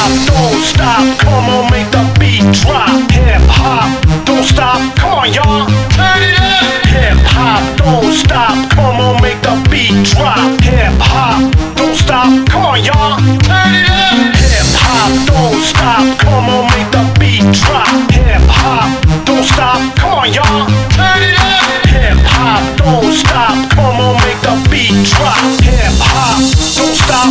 hop, don't stop. Come on, make the beat drop. Hip hop, don't stop. Come on, y'all. Turn it up. Hip hop, don't stop. Come on, make the beat drop. Hip hop, don't stop. Come on, y'all. Turn it up. Hip hop, don't stop. Come on, make the beat drop. Hip hop, don't stop. Come on, y'all. Turn it up. Hip hop, don't stop. Come on, make the beat drop. Hip hop, don't stop.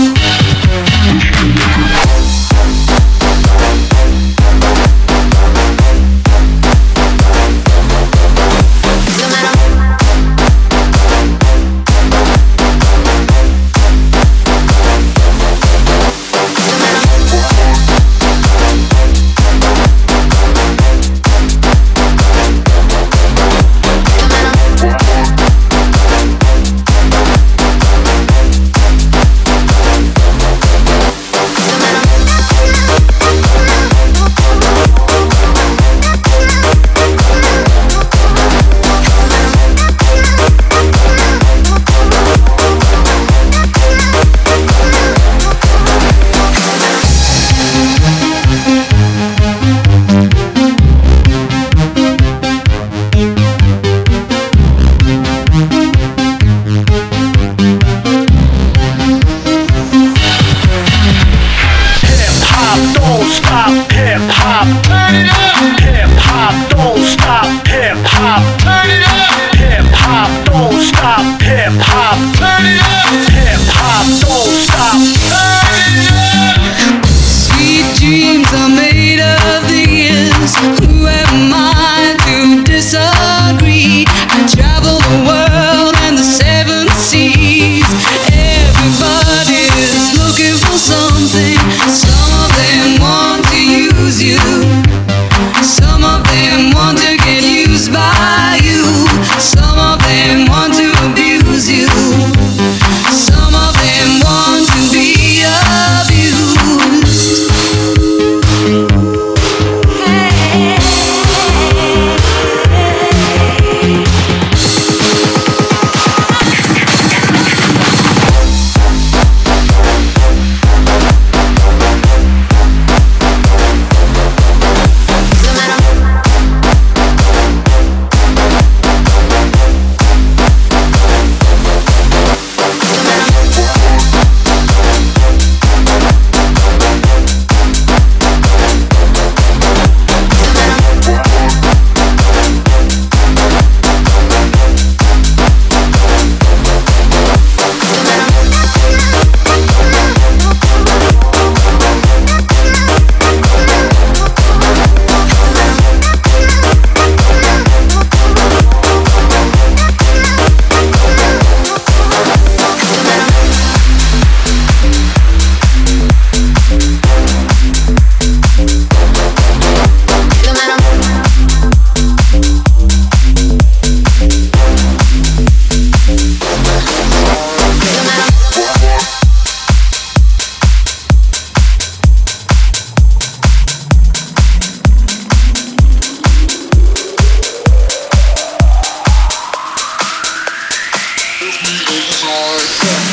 Heart.